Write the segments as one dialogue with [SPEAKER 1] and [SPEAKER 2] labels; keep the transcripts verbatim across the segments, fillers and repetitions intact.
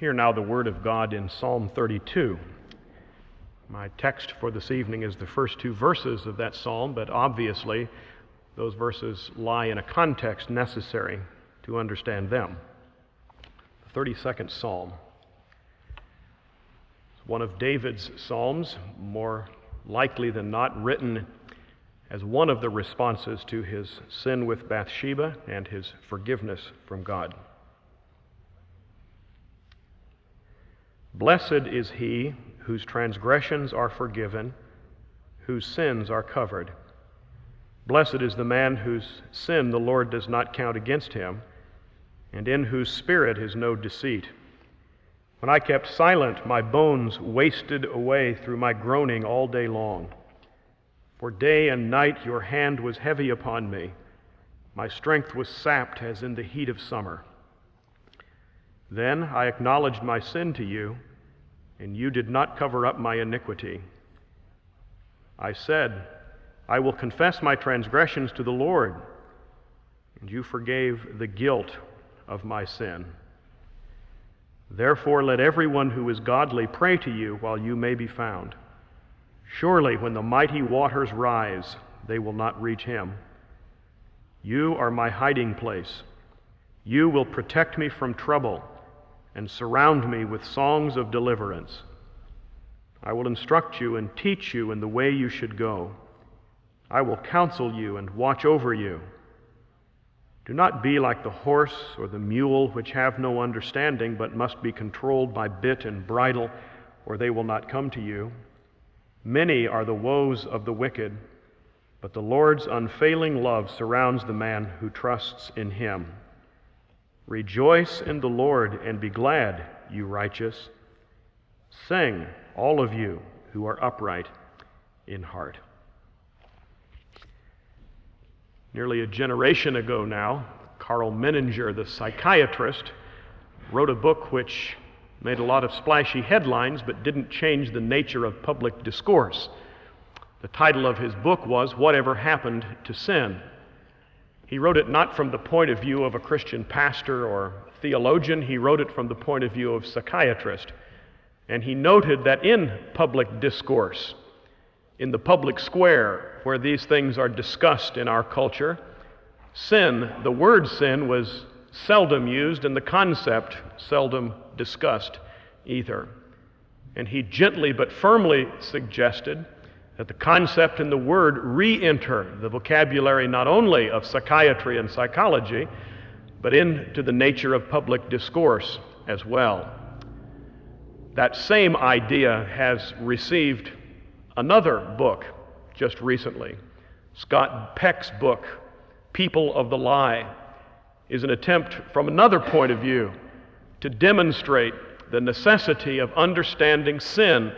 [SPEAKER 1] Hear now the word of God in Psalm thirty-two. My text for this evening is the first two verses of that psalm, but obviously those verses lie in a context necessary to understand them. The thirty-second psalm. It's one of David's psalms, more likely than not written as one of the responses to his sin with Bathsheba and his forgiveness from God. Blessed is he whose transgressions are forgiven, whose sins are covered. Blessed is the man whose sin the Lord does not count against him, and in whose spirit is no deceit. When I kept silent, my bones wasted away through my groaning all day long. For day and night your hand was heavy upon me. My strength was sapped as in the heat of summer. Then I acknowledged my sin to you, and you did not cover up my iniquity. I said, I will confess my transgressions to the Lord, and you forgave the guilt of my sin. Therefore let everyone who is godly pray to you while you may be found. Surely when the mighty waters rise, they will not reach him. You are my hiding place. You will protect me from trouble and surround me with songs of deliverance. I will instruct you and teach you in the way you should go. I will counsel you and watch over you. Do not be like the horse or the mule, which have no understanding, but must be controlled by bit and bridle, or they will not come to you. Many are the woes of the wicked, but the Lord's unfailing love surrounds the man who trusts in him. Rejoice in the Lord and be glad, you righteous. Sing, all of you who are upright in heart. Nearly a generation ago now, Karl Menninger, the psychiatrist, wrote a book which made a lot of splashy headlines but didn't change the nature of public discourse. The title of his book was Whatever Happened to Sin? He wrote it not from the point of view of a Christian pastor or theologian. He wrote it from the point of view of a psychiatrist. And he noted that in public discourse, in the public square where these things are discussed in our culture, sin, the word sin, was seldom used and the concept seldom discussed either. And he gently but firmly suggested that the concept and the word re-enter the vocabulary not only of psychiatry and psychology, but into the nature of public discourse as well. That same idea has received another book just recently. Scott Peck's book, People of the Lie, is an attempt from another point of view to demonstrate the necessity of understanding sin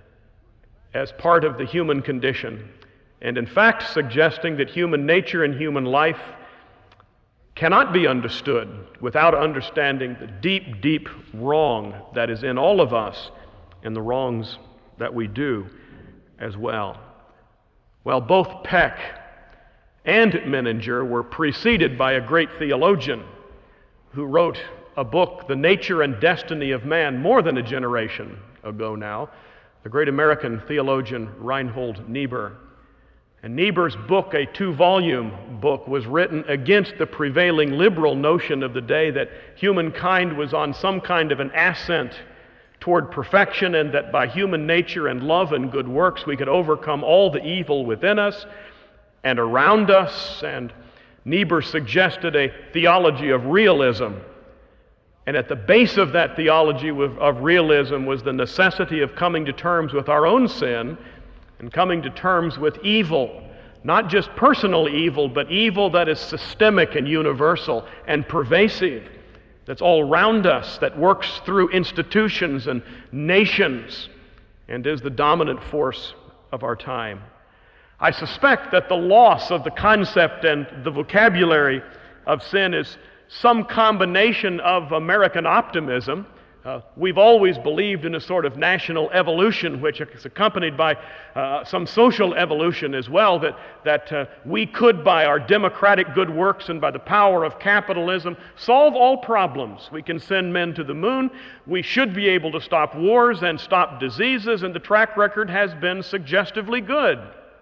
[SPEAKER 1] as part of the human condition, and in fact suggesting that human nature and human life cannot be understood without understanding the deep, deep wrong that is in all of us and the wrongs that we do as well. Well, both Peck and Menninger were preceded by a great theologian who wrote a book, The Nature and Destiny of Man, more than a generation ago now, the great American theologian Reinhold Niebuhr. And Niebuhr's book, a two-volume book, was written against the prevailing liberal notion of the day that humankind was on some kind of an ascent toward perfection, and that by human nature and love and good works we could overcome all the evil within us and around us. And Niebuhr suggested a theology of realism. And at the base of that theology of realism was the necessity of coming to terms with our own sin and coming to terms with evil, not just personal evil, but evil that is systemic and universal and pervasive, that's all around us, that works through institutions and nations and is the dominant force of our time. I suspect that the loss of the concept and the vocabulary of sin is some combination of American optimism, Uh, we've always believed in a sort of national evolution, which is accompanied by uh, some social evolution as well, that, that uh, we could, by our democratic good works and by the power of capitalism, solve all problems. We can send men to the moon. We should be able to stop wars and stop diseases, and the track record has been suggestively good.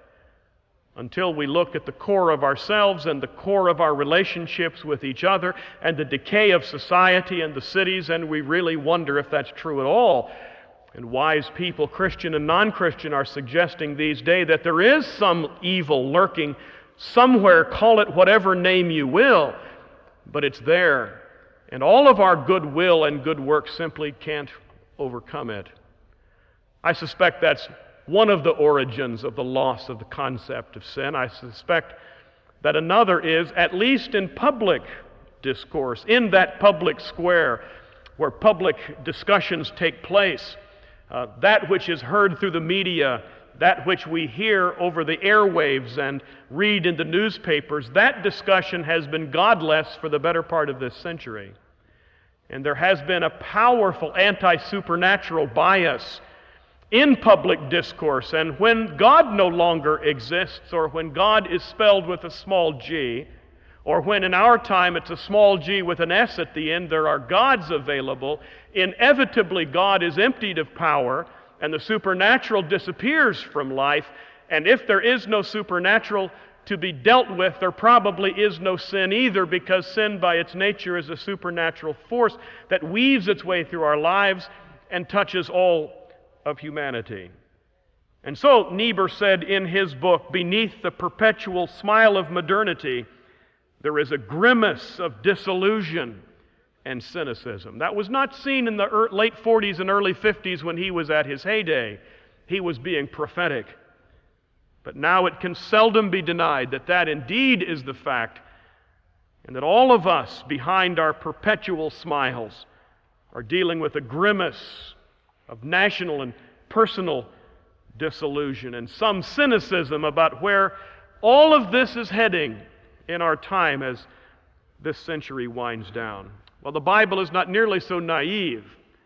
[SPEAKER 1] Until we look at the core of ourselves and the core of our relationships with each other and the decay of society and the cities, and we really wonder if that's true at all. And wise people, Christian and non-Christian, are suggesting these days that there is some evil lurking somewhere, call it whatever name you will, but it's there. And all of our goodwill and good work simply can't overcome it. I suspect that's one of the origins of the loss of the concept of sin. I suspect that another is, at least in public discourse, in that public square where public discussions take place, uh, that which is heard through the media, that which we hear over the airwaves and read in the newspapers, that discussion has been godless for the better part of this century. And there has been a powerful anti-supernatural bias in public discourse, and when God no longer exists, or when God is spelled with a small g, or when in our time it's a small g with an s at the end, there are gods available, inevitably God is emptied of power, and the supernatural disappears from life, and if there is no supernatural to be dealt with, there probably is no sin either, because sin by its nature is a supernatural force that weaves its way through our lives and touches all of humanity. And so Niebuhr said in his book, beneath the perpetual smile of modernity, there is a grimace of disillusion and cynicism. That was not seen in the er- late forties and early fifties when he was at his heyday. He was being prophetic. But now it can seldom be denied that that indeed is the fact, and that all of us behind our perpetual smiles are dealing with a grimace of national and personal disillusion and some cynicism about where all of this is heading in our time as this century winds down. Well, the Bible is not nearly so naive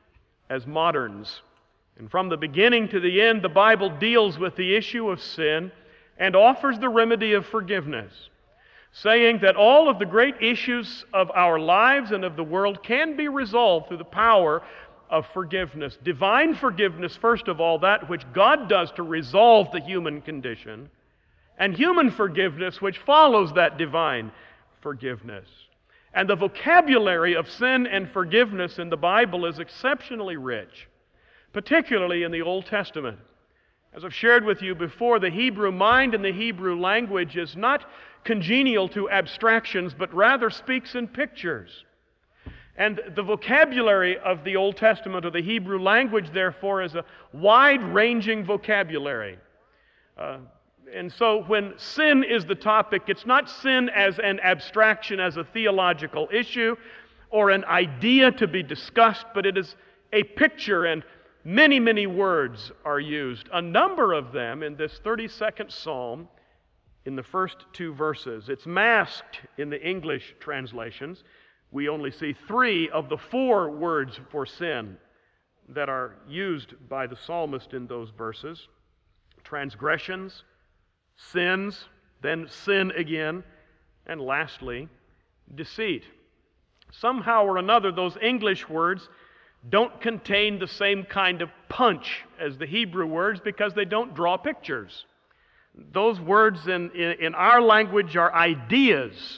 [SPEAKER 1] as moderns. And from the beginning to the end, the Bible deals with the issue of sin and offers the remedy of forgiveness, saying that all of the great issues of our lives and of the world can be resolved through the power of forgiveness. Divine forgiveness, first of all, that which God does to resolve the human condition, and human forgiveness, which follows that divine forgiveness. And the vocabulary of sin and forgiveness in the Bible is exceptionally rich, particularly in the Old Testament. As I've shared with you before, the Hebrew mind and the Hebrew language is not congenial to abstractions, but rather speaks in pictures. And the vocabulary of the Old Testament, or the Hebrew language, therefore, is a wide-ranging vocabulary. Uh, and so when sin is the topic, it's not sin as an abstraction, as a theological issue, or an idea to be discussed, but it is a picture, and many, many words are used. A number of them in this thirty-second Psalm, in the first two verses. It's masked in the English translations. We only see three of the four words for sin that are used by the psalmist in those verses. Transgressions, sins, then sin again, and lastly, deceit. Somehow or another, those English words don't contain the same kind of punch as the Hebrew words because they don't draw pictures. Those words in, in, in our language are ideas,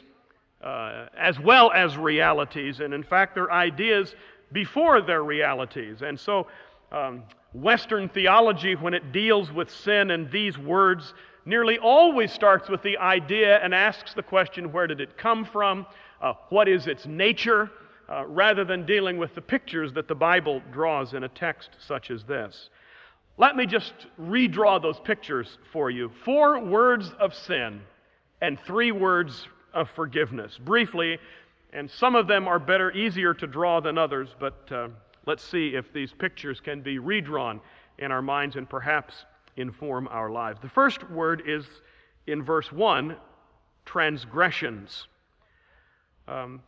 [SPEAKER 1] Uh, as well as realities, and in fact they're ideas before they're realities. And so um, Western theology, when it deals with sin and these words, nearly always starts with the idea and asks the question, where did it come from? Uh, what is its nature? Uh, rather than dealing with the pictures that the Bible draws in a text such as this. Let me just redraw those pictures for you. Four words of sin and three words of forgiveness. Briefly, and some of them are better, easier to draw than others, but uh, let's see if these pictures can be redrawn in our minds and perhaps inform our lives. The first word is in verse one, transgressions. Um,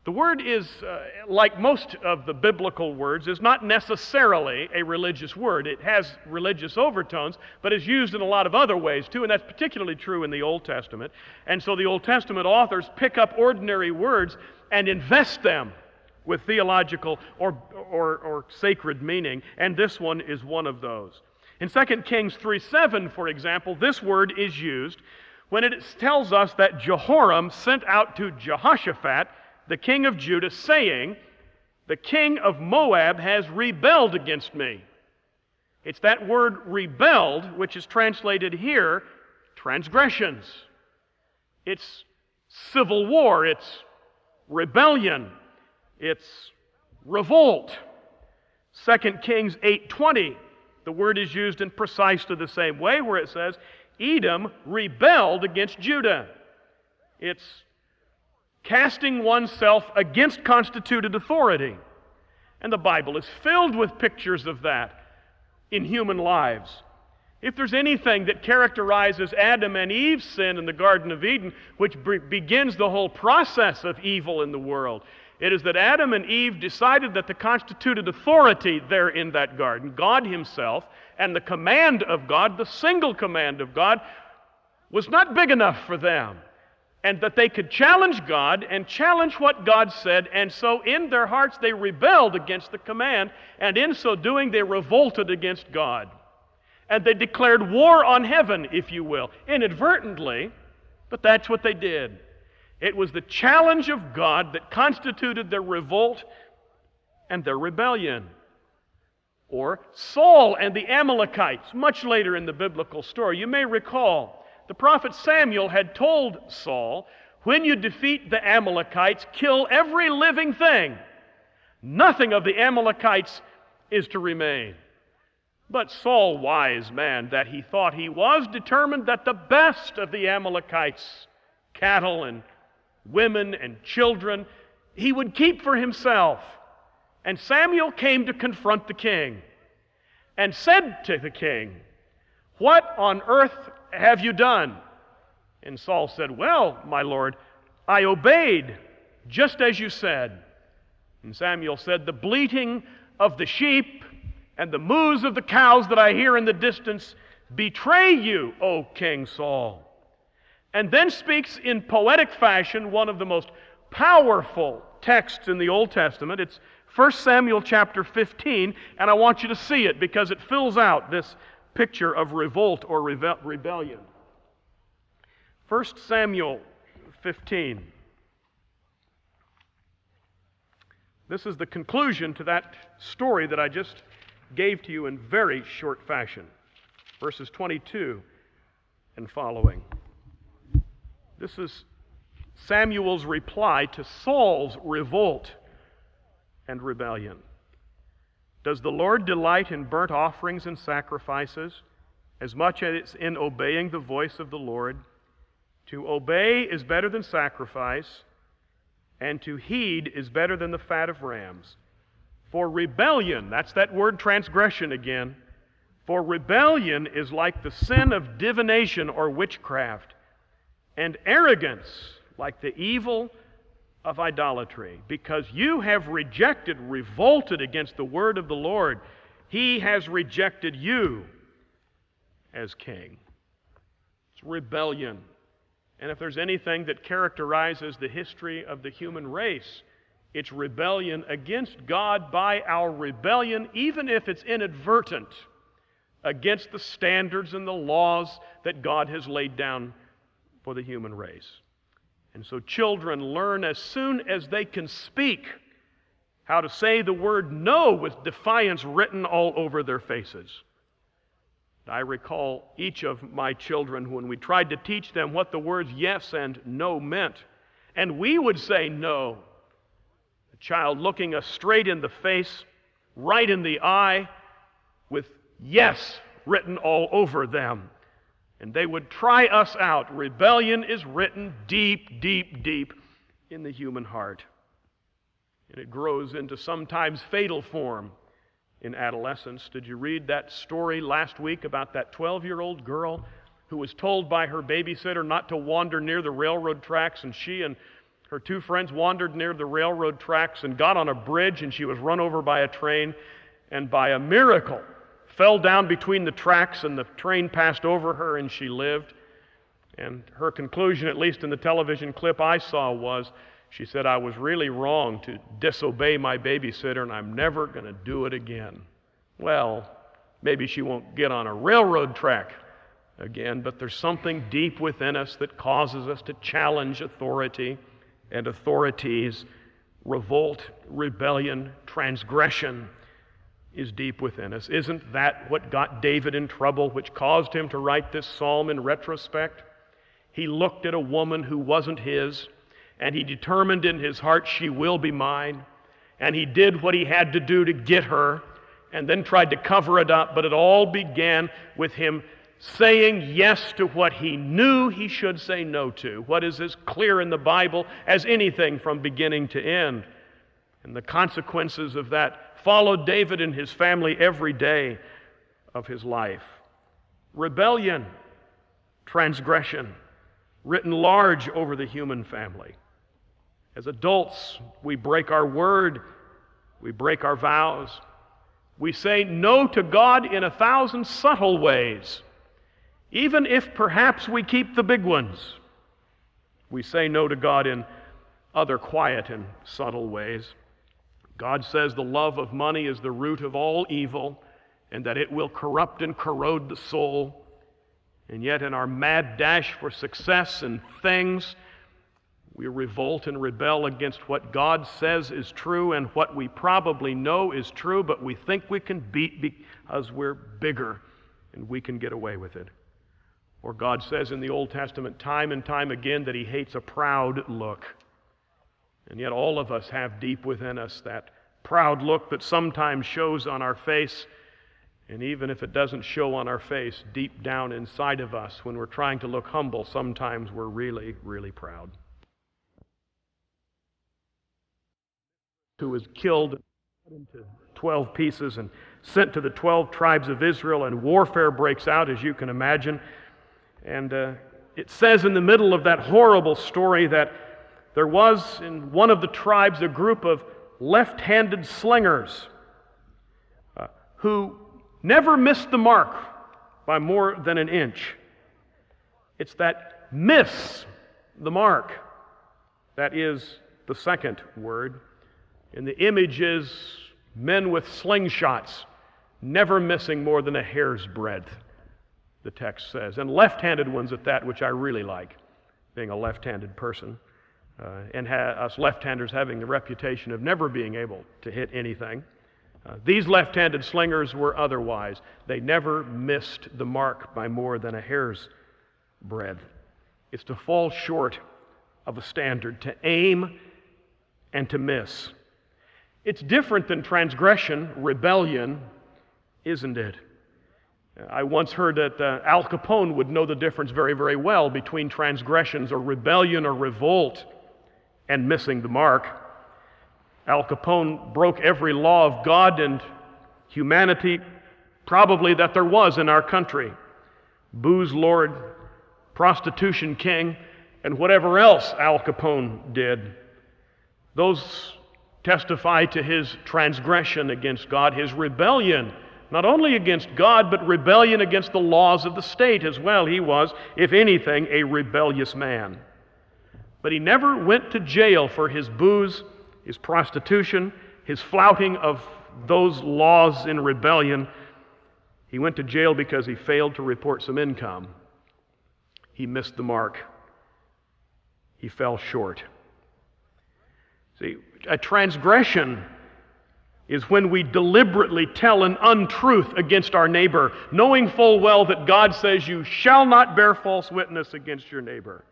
[SPEAKER 1] The word is, uh, like most of the biblical words, is not necessarily a religious word. It has religious overtones, but is used in a lot of other ways too, and that's particularly true in the Old Testament. And so the Old Testament authors pick up ordinary words and invest them with theological or, or, or sacred meaning, and this one is one of those. In Second Kings three seven, for example, this word is used when it tells us that Jehoram sent out to Jehoshaphat, the king of Judah, saying, "The king of Moab has rebelled against me." It's that word rebelled which is translated here transgressions. It's civil war, it's rebellion, it's revolt. Second Kings eight twenty, the word is used in precisely the same way, where it says, "Edom rebelled against Judah." It's casting oneself against constituted authority. And the Bible is filled with pictures of that in human lives. If there's anything that characterizes Adam and Eve's sin in the Garden of Eden, which be- begins the whole process of evil in the world, it is that Adam and Eve decided that the constituted authority there in that garden, God Himself, and the command of God, the single command of God, was not big enough for them, and that they could challenge God and challenge what God said, and so in their hearts they rebelled against the command, and in so doing they revolted against God. And they declared war on heaven, if you will, inadvertently, but that's what they did. It was the challenge of God that constituted their revolt and their rebellion. Or Saul and the Amalekites, much later in the biblical story. You may recall, the prophet Samuel had told Saul, "When you defeat the Amalekites, kill every living thing. Nothing of the Amalekites is to remain." But Saul, wise man that he thought he was, determined that the best of the Amalekites, cattle and women and children, he would keep for himself. And Samuel came to confront the king and said to the king, "What on earth have you done?" And Saul said, "Well, my lord, I obeyed just as you said." And Samuel said, "The bleating of the sheep and the moos of the cows that I hear in the distance betray you, O King Saul." And then speaks in poetic fashion one of the most powerful texts in the Old Testament. It's First Samuel chapter fifteen, and I want you to see it because it fills out this picture of revolt or reve- rebellion. First Samuel fifteen. This is the conclusion to that story that I just gave to you in very short fashion. Verses twenty-two and following. This is Samuel's reply to Saul's revolt and rebellion. "Does the Lord delight in burnt offerings and sacrifices as much as in obeying the voice of the Lord? To obey is better than sacrifice, and to heed is better than the fat of rams. For rebellion," that's that word transgression again, "for rebellion is like the sin of divination or witchcraft, and arrogance like the evil of idolatry. Because you have rejected, revolted against the word of the Lord, He has rejected you as king." It's rebellion. And if there's anything that characterizes the history of the human race, it's rebellion against God by our rebellion, even if it's inadvertent, against the standards and the laws that God has laid down for the human race. And so children learn as soon as they can speak how to say the word no with defiance written all over their faces. I recall each of my children when we tried to teach them what the words yes and no meant, and we would say no. A child looking us straight in the face, right in the eye, with yes written all over them. And they would try us out. Rebellion is written deep, deep, deep in the human heart. And it grows into sometimes fatal form in adolescence. Did you read that story last week about that twelve-year-old girl who was told by her babysitter not to wander near the railroad tracks, and she and Her two friends wandered near the railroad tracks and got on a bridge, and she was run over by a train, and by a miracle fell down between the tracks, and the train passed over her, and she lived. And her conclusion, at least in the television clip I saw, was, she said, "I was really wrong to disobey my babysitter, and I'm never going to do it again." Well, maybe she won't get on a railroad track again, but there's something deep within us that causes us to challenge authority and authorities. Revolt, rebellion, transgression is deep within us. Isn't that what got David in trouble, which caused him to write this psalm in retrospect? He looked at a woman who wasn't his, and he determined in his heart, she will be mine. And he did what he had to do to get her, and then tried to cover it up. But it all began with him saying yes to what he knew he should say no to, what is as clear in the Bible as anything from beginning to end. And the consequences of that followed David and his family every day of his life. Rebellion, transgression, written large over the human family. As adults, we break our word, we break our vows. We say no to God in a thousand subtle ways. Even if perhaps we keep the big ones, we say no to God in other quiet and subtle ways. God says the love of money is the root of all evil, and that it will corrupt and corrode the soul. And yet in our mad dash for success and things, we revolt and rebel against what God says is true and what we probably know is true, but we think we can beat because we're bigger and we can get away with it. Or God says in the Old Testament time and time again that he hates a proud look. And yet all of us have deep within us that proud look that sometimes shows on our face. And even if it doesn't show on our face, deep down inside of us, when we're trying to look humble, sometimes we're really, really proud. Who was killed into twelve pieces and sent to the twelve tribes of Israel, and warfare breaks out, as you can imagine. And uh, it says in the middle of that horrible story that there was in one of the tribes a group of left-handed slingers uh, who never missed the mark by more than an inch. It's that miss the mark that is the second word. And the image is men with slingshots, never missing more than a hair's breadth, the text says. And left-handed ones at that, which I really like, being a left-handed person. Uh, and ha- us left-handers having the reputation of never being able to hit anything. Uh, these left-handed slingers were otherwise. They never missed the mark by more than a hair's breadth. It's to fall short of a standard, to aim and to miss. It's different than transgression, rebellion, isn't it? I once heard that uh, Al Capone would know the difference very, very well between transgressions or rebellion or revolt and missing the mark. Al Capone broke every law of God and humanity probably that there was in our country. Booze lord, prostitution king, and whatever else Al Capone did. Those testify to his transgression against God, his rebellion, not only against God, but rebellion against the laws of the state as well. He was, if anything, a rebellious man. But he never went to jail for his booze, his prostitution, his flouting of those laws in rebellion. He went to jail because he failed to report some income. He missed the mark. He fell short. See, a transgression is when we deliberately tell an untruth against our neighbor, knowing full well that God says you shall not bear false witness against your neighbor.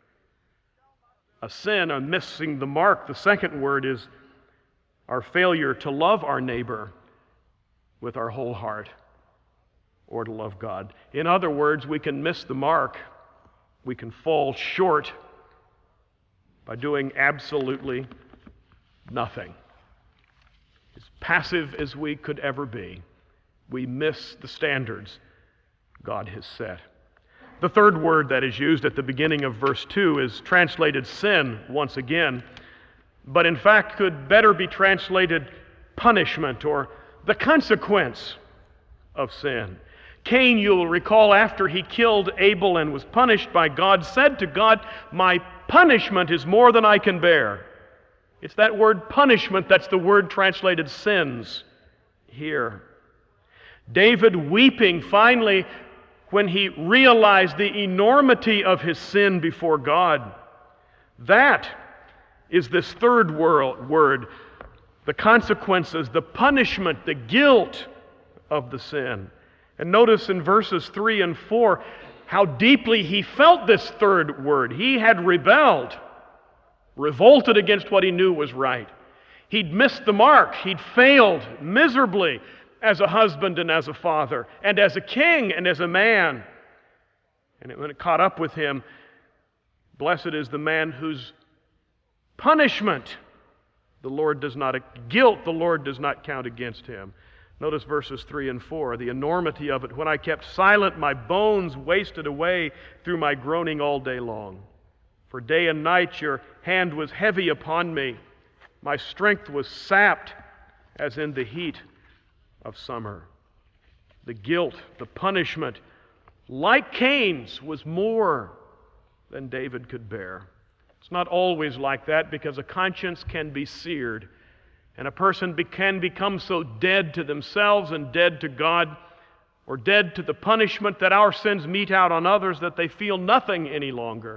[SPEAKER 1] A sin, a missing the mark. The second word is our failure to love our neighbor with our whole heart or to love God. In other words, we can miss the mark. We can fall short by doing absolutely nothing. As passive as we could ever be, we miss the standards God has set. The third word that is used at the beginning of verse two is translated sin once again. but in fact could better be translated punishment or the consequence of sin. Cain, you'll recall, after he killed Abel and was punished by God, said to God, "My punishment is more than I can bear." It's that word punishment that's the word translated sins here. David, weeping finally when he realized the enormity of his sin before God. That is this third word, the consequences, the punishment, the guilt of the sin. And notice in verses three and four how deeply he felt this third word. He had rebelled, revolted against what he knew was right. He'd missed the mark. He'd failed miserably as a husband and as a father, and as a king and as a man. And when it caught up with him, blessed is the man whose punishment the Lord does not, guilt the Lord does not count against him. Notice verses three and four, the enormity of it. When I kept silent, my bones wasted away through my groaning all day long. For day and night your hand was heavy upon me. My strength was sapped as in the heat of summer. The guilt, the punishment, like Cain's, was more than David could bear. It's not always like that, because a conscience can be seared, and a person be, can become so dead to themselves and dead to God, or dead to the punishment that our sins mete out on others, that they feel nothing any longer.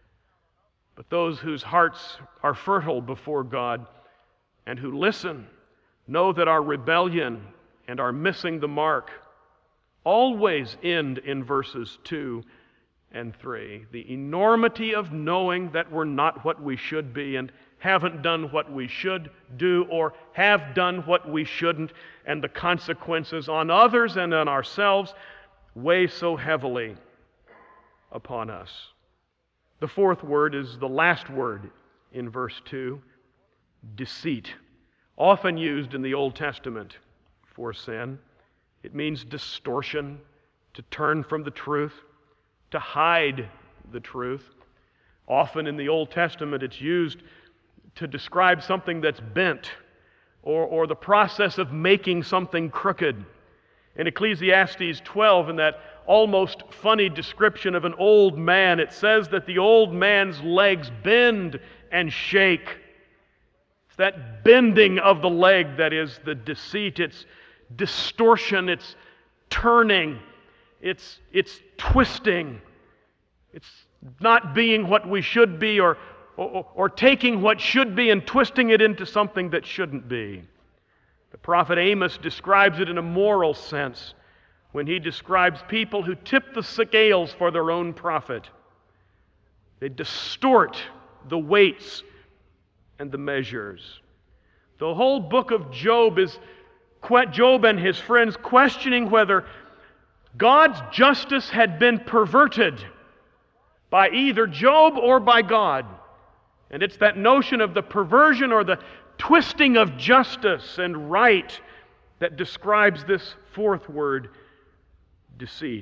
[SPEAKER 1] But those whose hearts are fertile before God and who listen know that our rebellion and our missing the mark always end in verses two and three. The enormity of knowing that we're not what we should be and haven't done what we should do or have done what we shouldn't, and the consequences on others and on ourselves weigh so heavily upon us. The fourth word is the last word in verse two, deceit. Often used in the Old Testament for sin. It means distortion, to turn from the truth, to hide the truth. Often in the Old Testament it's used to describe something that's bent, or, or the process of making something crooked. In Ecclesiastes twelve, in that almost funny description of an old man, it says that the old man's legs bend and shake. It's that bending of the leg that is the deceit. It's distortion, it's turning, it's, it's twisting, it's not being what we should be, or, or, or taking what should be and twisting it into something that shouldn't be. The prophet Amos describes it in a moral sense when he describes people who tip the scales for their own profit. They distort the weights and the measures. The whole book of Job is Job and his friends questioning whether God's justice had been perverted by either Job or by God. And it's that notion of the perversion or the twisting of justice and right that describes this fourth word, deceit.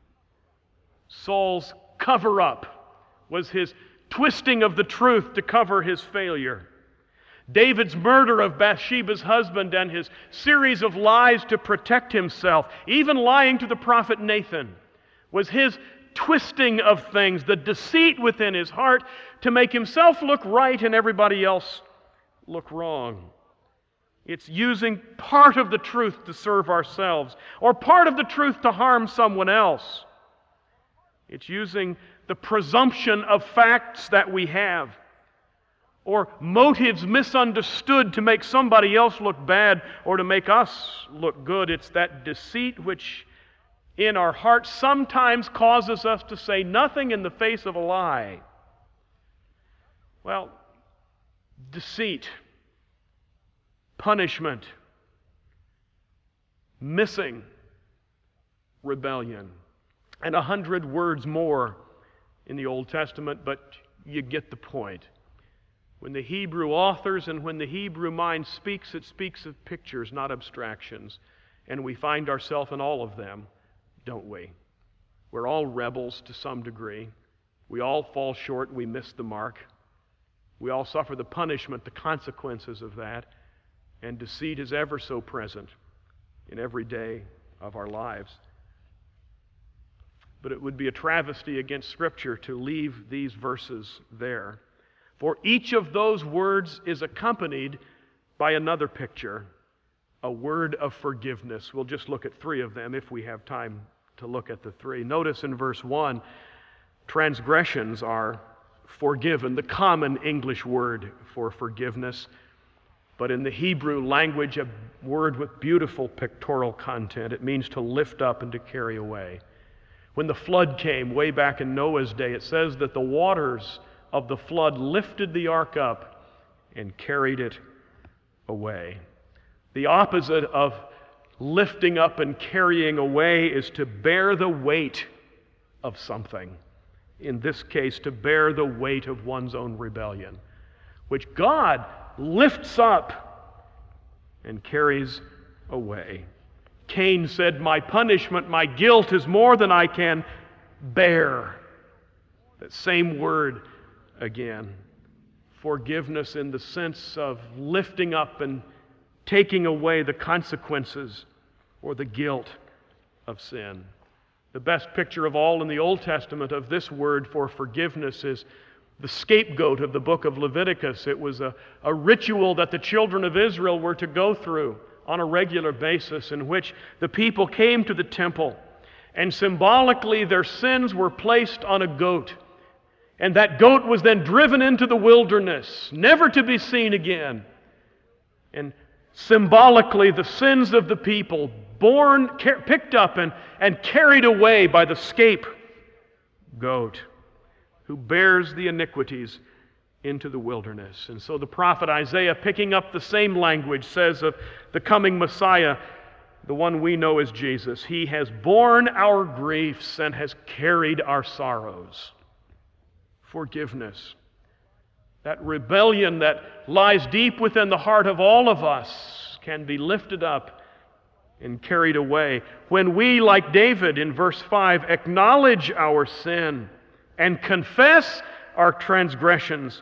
[SPEAKER 1] Saul's cover-up was his twisting of the truth to cover his failure. David's murder of Bathsheba's husband and his series of lies to protect himself, even lying to the prophet Nathan, was his twisting of things, the deceit within his heart to make himself look right and everybody else look wrong. It's using part of the truth to serve ourselves, or part of the truth to harm someone else. It's using the presumption of facts that we have, or motives misunderstood to make somebody else look bad or to make us look good. It's that deceit which in our hearts sometimes causes us to say nothing in the face of a lie. Well, deceit, punishment, missing, rebellion, and a hundred words more in the Old Testament, but you get the point. When the Hebrew authors and when the Hebrew mind speaks, it speaks of pictures, not abstractions. And we find ourselves in all of them, don't we? We're all rebels to some degree. We all fall short. We miss the mark. We all suffer the punishment, the consequences of that, and deceit is ever so present in every day of our lives. But it would be a travesty against Scripture to leave these verses there. For each of those words is accompanied by another picture, a word of forgiveness. We'll just look at three of them if we have time to look at the three. Notice in verse one, transgressions are forgiven, the common English word for forgiveness, but in the Hebrew language, a word with beautiful pictorial content. It means to lift up and to carry away. When the flood came way back in Noah's day, it says that the waters of the flood lifted the ark up and carried it away. The opposite of lifting up and carrying away is to bear the weight of something. In this case, to bear the weight of one's own rebellion, which God lifts up and carries away. Cain said, "My punishment, my guilt is more than I can bear." That same word again. Forgiveness in the sense of lifting up and taking away the consequences or the guilt of sin. The best picture of all in the Old Testament of this word for forgiveness is the scapegoat of the book of Leviticus. It was a, a ritual that the children of Israel were to go through on a regular basis, in which the people came to the temple and symbolically their sins were placed on a goat. And that goat was then driven into the wilderness, never to be seen again. And symbolically the sins of the people borne, picked up and, and carried away by the scapegoat who bears the iniquities into the wilderness. And so the prophet Isaiah, picking up the same language, says of the coming Messiah, the one we know as Jesus, He has borne our griefs and has carried our sorrows. Forgiveness. That rebellion that lies deep within the heart of all of us can be lifted up and carried away when we, like David in verse five, acknowledge our sin and confess our transgressions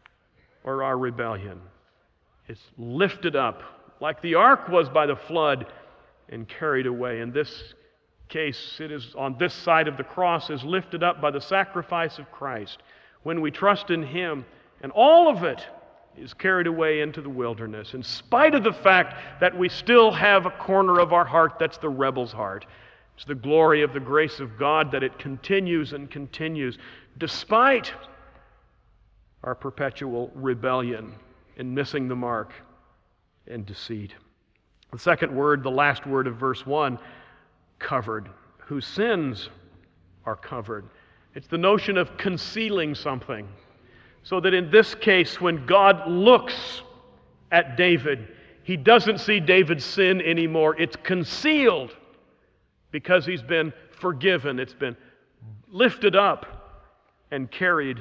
[SPEAKER 1] or our rebellion. It's lifted up like the ark was by the flood and carried away. In this case, it is on this side of the cross, is lifted up by the sacrifice of Christ when we trust in Him, and all of it is carried away into the wilderness, in spite of the fact that we still have a corner of our heart that's the rebel's heart. It's the glory of the grace of God that it continues and continues, despite our perpetual rebellion and missing the mark and deceit. The second word, the last word of verse one, covered, whose sins are covered. It's the notion of concealing something. So that in this case, when God looks at David, He doesn't see David's sin anymore. It's concealed because he's been forgiven. It's been lifted up and carried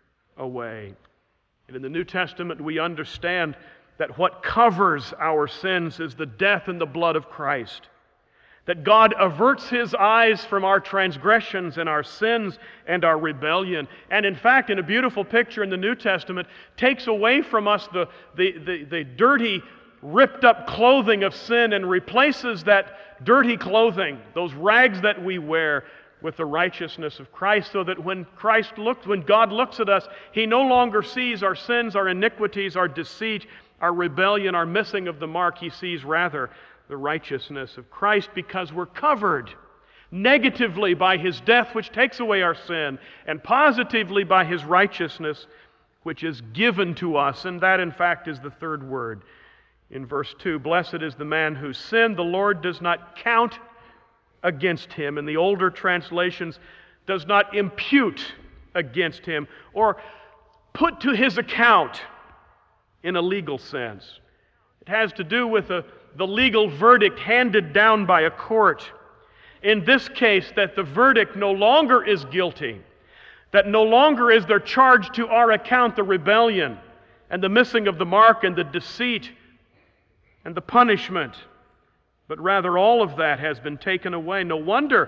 [SPEAKER 1] away. And in the New Testament, we understand that what covers our sins is the death and the blood of Christ. That God averts His eyes from our transgressions and our sins and our rebellion. And in fact, in a beautiful picture in the New Testament, takes away from us the, the, the, the dirty, ripped up clothing of sin and replaces that dirty clothing, those rags that we wear, with the righteousness of Christ, so that when Christ looks, when God looks at us, He no longer sees our sins, our iniquities, our deceit, our rebellion, our missing of the mark. He sees rather the righteousness of Christ, because we're covered negatively by His death, which takes away our sin, and positively by His righteousness, which is given to us. And that, in fact, is the third word in verse two. Blessed is the man whose sin the Lord does not count against him. In the older translations, does not impute against him or put to his account in a legal sense. It has to do with a the legal verdict handed down by a court. In this case, that the verdict no longer is guilty, that no longer is there charged to our account the rebellion and the missing of the mark and the deceit and the punishment, but rather all of that has been taken away. No wonder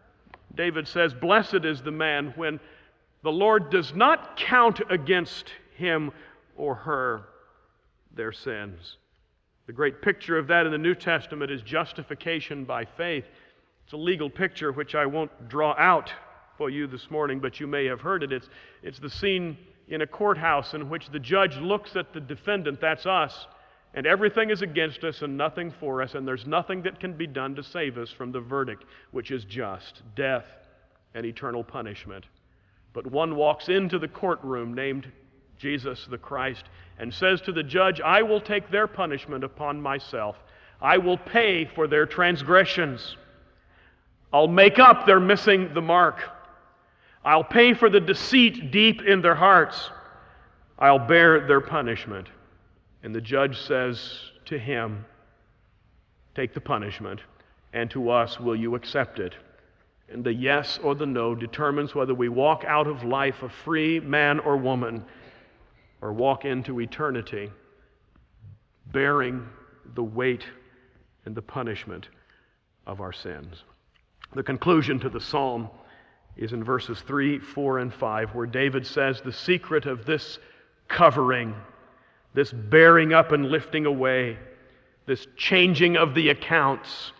[SPEAKER 1] David says, blessed is the man when the Lord does not count against him or her their sins. The great picture of that in the New Testament is justification by faith. It's a legal picture which I won't draw out for you this morning, but you may have heard it. It's, it's the scene in a courthouse in which the judge looks at the defendant, that's us, and everything is against us and nothing for us, and there's nothing that can be done to save us from the verdict, which is just, death and eternal punishment. But one walks into the courtroom named Jesus the Christ and says to the judge, I will take their punishment upon myself. I will pay for their transgressions. I'll make up their missing the mark. I'll pay for the deceit deep in their hearts. I'll bear their punishment. And the judge says to him, take the punishment, and to us will you accept it? And the yes or the no determines whether we walk out of life a free man or woman, or walk into eternity bearing the weight and the punishment of our sins. The conclusion to the psalm is in verses three, four, and five, where David says the secret of this covering, this bearing up and lifting away, this changing of the accounts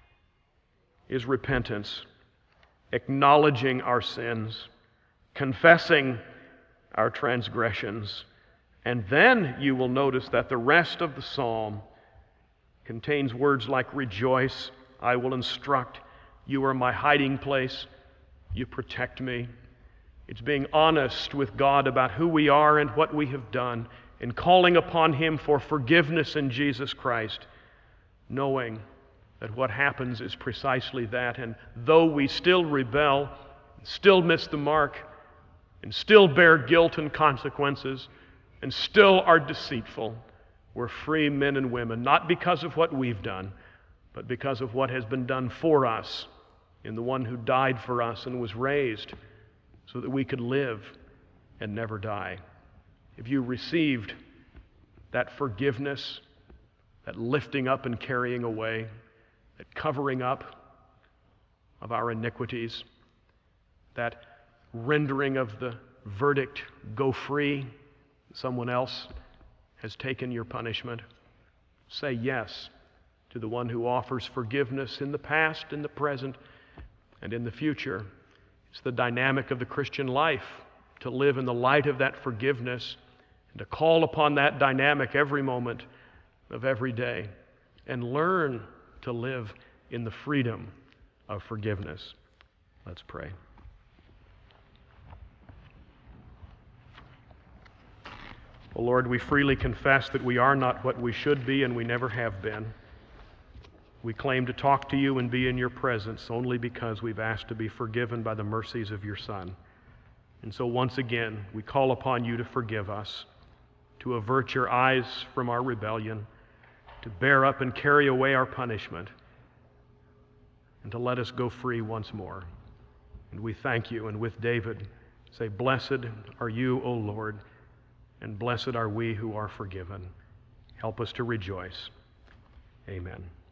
[SPEAKER 1] is repentance, acknowledging our sins, confessing our transgressions. And then you will notice that the rest of the psalm contains words like rejoice, I will instruct, you are my hiding place, you protect me. It's being honest with God about who we are and what we have done, and calling upon Him for forgiveness in Jesus Christ, knowing that what happens is precisely that. And though we still rebel, still miss the mark, and still bear guilt and consequences, and still are deceitful, we're free men and women, not because of what we've done, but because of what has been done for us in the one who died for us and was raised so that we could live and never die. If you received that forgiveness, that lifting up and carrying away, that covering up of our iniquities, that rendering of the verdict, go free, someone else has taken your punishment, say yes to the one who offers forgiveness in the past, in the present, and in the future. It's the dynamic of the Christian life, to live in the light of that forgiveness and to call upon that dynamic every moment of every day and learn to live in the freedom of forgiveness. Let's pray. Oh Lord, we freely confess that we are not what we should be and we never have been. We claim to talk to you and be in your presence only because we've asked to be forgiven by the mercies of your Son. And so once again, we call upon you to forgive us, to avert your eyes from our rebellion, to bear up and carry away our punishment, and to let us go free once more. And we thank you, and with David say, blessed are you, O Lord, and blessed are we who are forgiven. Help us to rejoice. Amen.